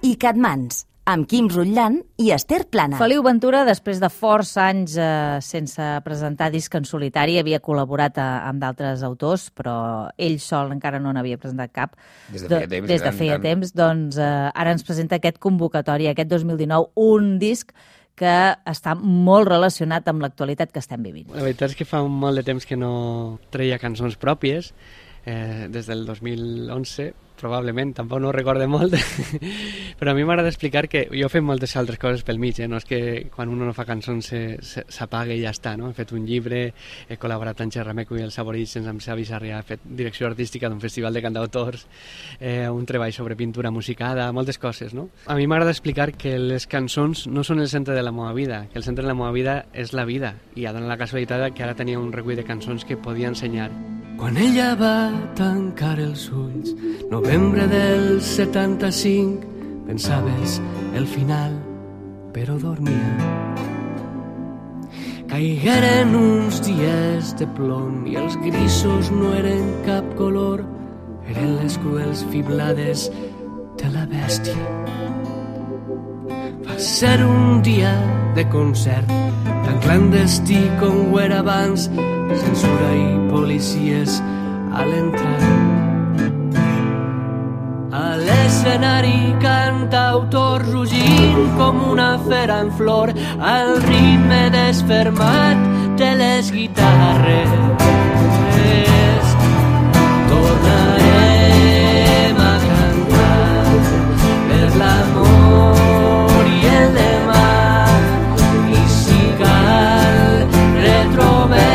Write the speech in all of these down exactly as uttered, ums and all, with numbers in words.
i Catmans, amb Quim Rutllant i Esther Plana. Feliu Ventura, després de força anys eh, sense presentar disc en solitari, havia col·laborat a, amb d'altres autors, però ell sol encara no n'havia presentat cap. Des de feia temps. Des de feia temps, doncs eh, ara ens presenta aquest convocatori, aquest dos mil dinou, un disc que està molt relacionat amb l'actualitat que estem vivint. La veritat és que fa molt de temps que no treia cançons pròpies, eh, des del dos mil onze, probablement, tampoc no ho recorde molt, però a mi m'agrada explicar que jo he fet moltes altres coses pel mig, eh? No és que quan uno no fa cançons s'apaga i ja està, no? He fet un llibre, he col·laborat amb Xerrameco i els Aborígens, amb Xavi Sarrià, he fet direcció artística d'un festival de cantautors, eh, un treball sobre pintura musicada, moltes coses, no? A mi m'agrada explicar que les cançons no són el centre de la meva vida, que el centre de la meva vida és la vida, i ha donat la casualitat que ara tenia un recull de cançons que podia ensenyar. Quan ella va tancar els ulls, novembre del setanta-cinc, pensaves el final, però dormia. Caigueren uns dies de plom i els grisos no eren cap color, eren les cruels fiblades de la bèstia. Va ser un dia de concert, tan clandestí com ho era abans, censura i policies a l'entrar. A l'escenari cantautor rugint com una fera en flor, al ritme desfermat de les guitarres. Tornarem a cantar per l'amor i el demà, i si cal retrobem.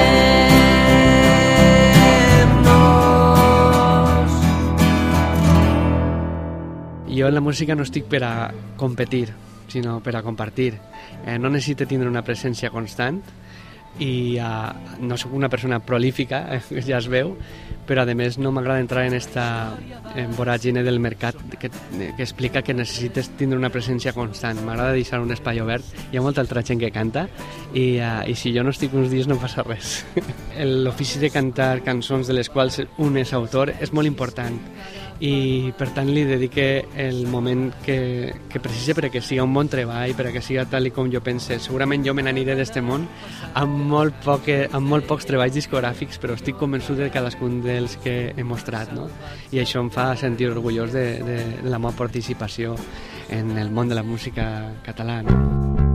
Jo en la música no estic per a competir, sinó per a compartir. Eh, no necessito tindre una presència constant i uh, no sóc una persona prolífica, eh, ja es veu, però a més no m'agrada entrar en esta voràgine del mercat que, que explica que necessites tindre una presència constant. M'agrada deixar un espai obert, hi ha molta altra gent que canta i, uh, i si jo no estic uns dies no passa res. L'ofici de cantar cançons de les quals un és autor és molt important i per tant li dedique el moment que, que precisa perquè siga un bon treball, perquè siga tal i com jo pense. Segurament jo me n'aniré d'este món amb molt, poque, amb molt pocs treballs discogràfics, però estic convençut de cadascun dels que he mostrat, no? I això em fa sentir orgullós de, de, de la meva participació en el món de la música catalana.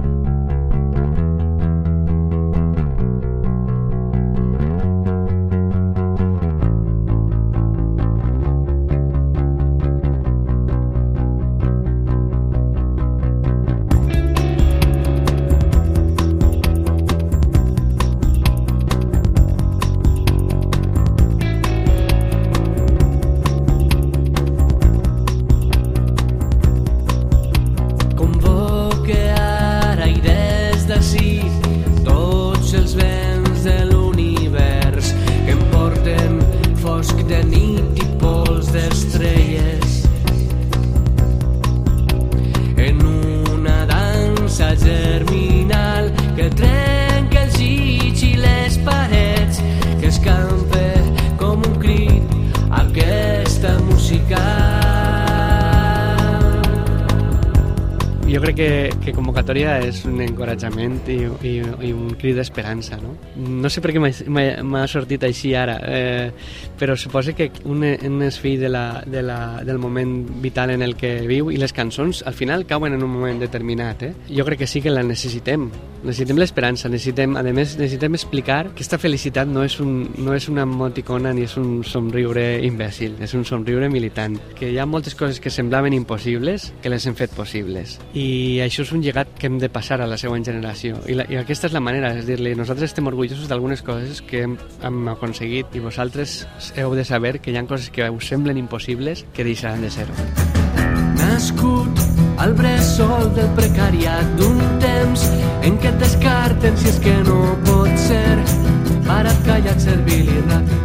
Jo crec que, que convocatòria és un encoratjament i, i, i un crit d'esperança, no? No sé per què m'ha sortit així ara, eh, però suposo que un, un és fill de la, de la, del moment vital en el que viu i les cançons al final cauen en un moment determinat, eh? Jo crec que sí que la necessitem, necessitem l'esperança, necessitem, a més, necessitem explicar que aquesta felicitat no és, un, no és una emoticona ni és un somriure imbècil, és un somriure militant, que hi ha moltes coses que semblaven impossibles que les hem fet possibles. I això és un llegat que hem de passar a la següent generació. I, la, i aquesta és la manera, és dir-li, nosaltres estem orgullosos d'algunes coses que hem, hem aconseguit i vosaltres heu de saber que hi ha coses que us semblen impossibles que deixaran de ser-ho. Nascut al bressol del precariat d'un temps en què et descarten si és que no pot ser, parat, callat, servil i ràpid.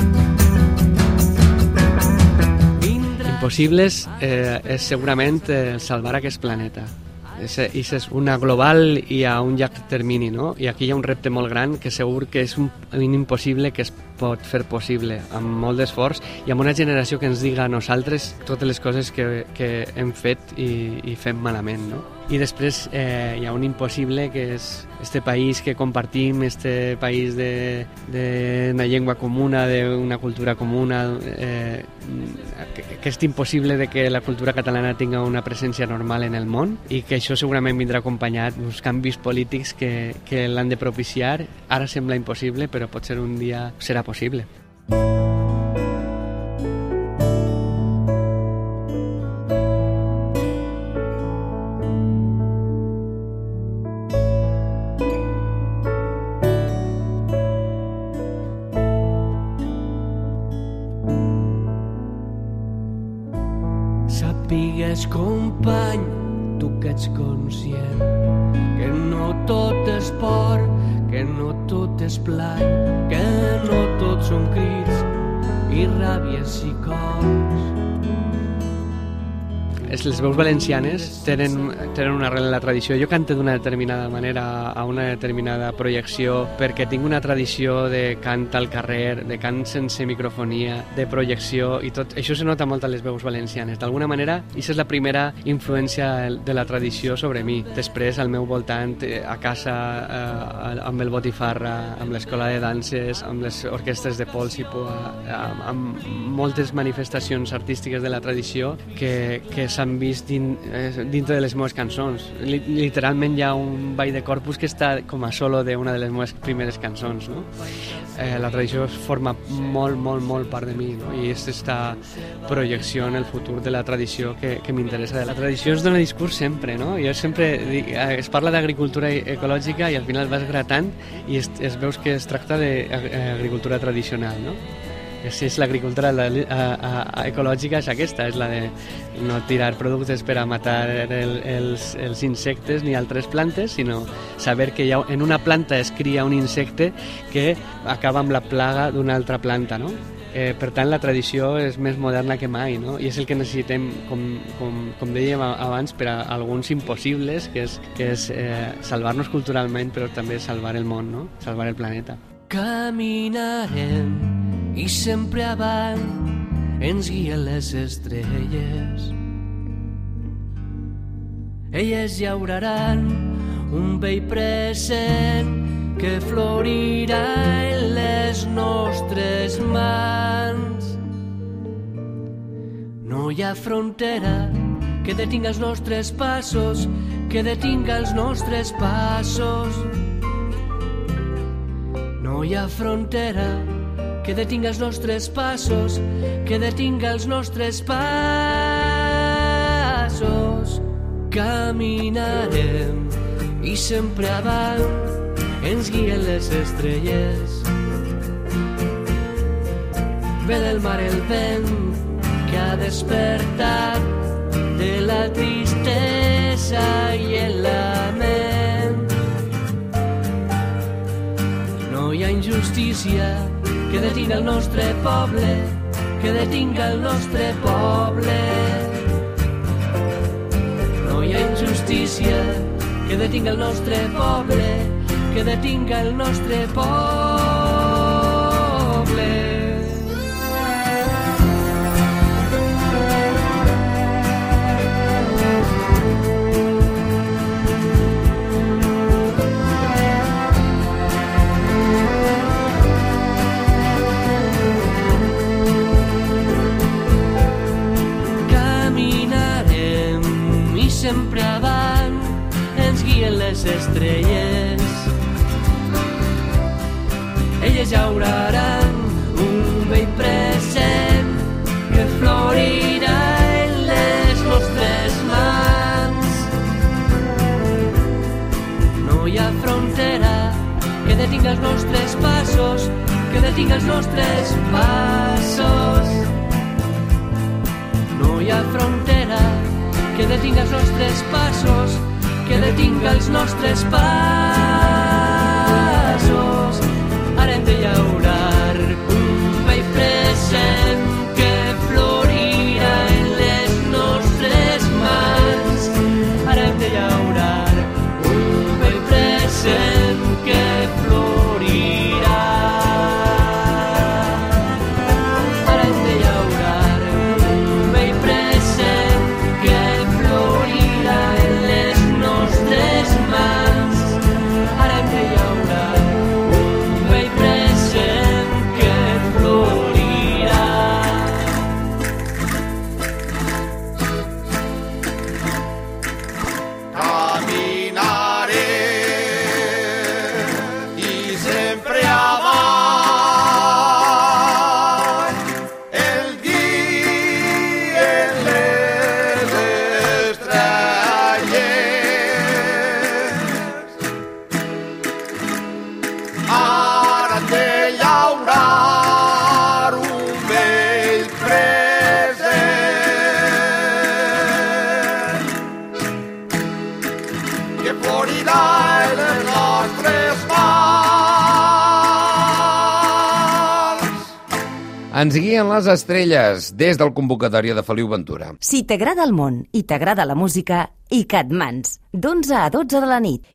Impossibles eh, és segurament eh, salvar aquest planeta. És, és una global i a un llarg termini, no? I aquí hi ha un repte molt gran que segur que és un, un impossible que es pot fer possible, amb molt d'esforç i amb una generació que ens diga a nosaltres totes les coses que, que hem fet i, i fem malament, no? I després eh, hi ha un impossible que és este país que compartim, este país d'una llengua comuna, d'una cultura comuna, eh, aquest impossible de que la cultura catalana tinga una presència normal en el món i que això segurament vindrà acompanyat d'uns canvis polítics que, que l'han de propiciar. Ara sembla impossible, però potser un dia serà possible. Sapigues, company, tu que ets conscient que no tot és por, que no tot és plany, que no tot són crits i ràbies i cors. Les veus valencianes tenen, tenen una arrel en la tradició. Jo canto d'una determinada manera a una determinada projecció perquè tinc una tradició de cant al carrer, de cant sense microfonia, de projecció, i tot això se nota molt a les veus valencianes. D'alguna manera, això és la primera influència de la tradició sobre mi. Després, al meu voltant, a casa, eh, amb el Botifarra, amb l'escola de danses, amb les orquestres de pols i poa, amb moltes manifestacions artístiques de la tradició que, que s'han vist din, eh, dintre de les meves cançons. Literalment hi ha un ball de corpus que està com a solo d'una de les meves primeres cançons, no? Eh, la tradició forma molt, molt, molt part de mi, no? I és aquesta projecció en el futur de la tradició que, que m'interessa. La tradició es dona discurs sempre, no? Jo sempre dic, es parla d'agricultura ecològica i al final vas gratant i es, es veus que es tracta d'agricultura tradicional, no? Si és l'agricultura ecològica és aquesta, és la de no tirar productes per a matar el, els, els insectes ni altres plantes, sinó saber que hi ha, en una planta es cria un insecte que acaba amb la plaga d'una altra planta, no? Eh, per tant, la tradició és més moderna que mai, no? I és el que necessitem, com, com, com dèiem abans, per a alguns impossibles, que és, que és eh, salvar-nos culturalment, però també salvar el món, no? Salvar el planeta. Caminarem i sempre avant ens guien les estrelles. Elles llauraran un vell present que florirà en les nostres mans. No hi ha frontera que detinga els nostres passos, que detinga els nostres passos. No hi ha frontera que detinga els nostres passos, que detinga els nostres passos. Caminarem i sempre avant ens guien les estrelles. Ve del mar el vent que ha despertat de la tristesa i el lament. No hi ha injustícia que detinga el nostre poble, que detinga el nostre poble. No hi ha injustícia que detinga el nostre poble, que detinga el nostre poble. Sempre avant ens guien les estrelles. Elles llauraran un vell present que florirà en les nostres mans. No hi ha frontera que detinga els nostres passos, que detinga els nostres passos. No hi ha frontera que detinga els nostres passos, que detinga els nostres passos. Ara hem de llaurar un vell present que florirà en les nostres mans. Ara hem de llaurar un vell present que florirà. que florirà en les nostres mans. Ens guien les estrelles des del convocatòria de Feliu Ventura. Si t'agrada el món i t'agrada la música, ICAT Mans, d'onze a dotze de la nit.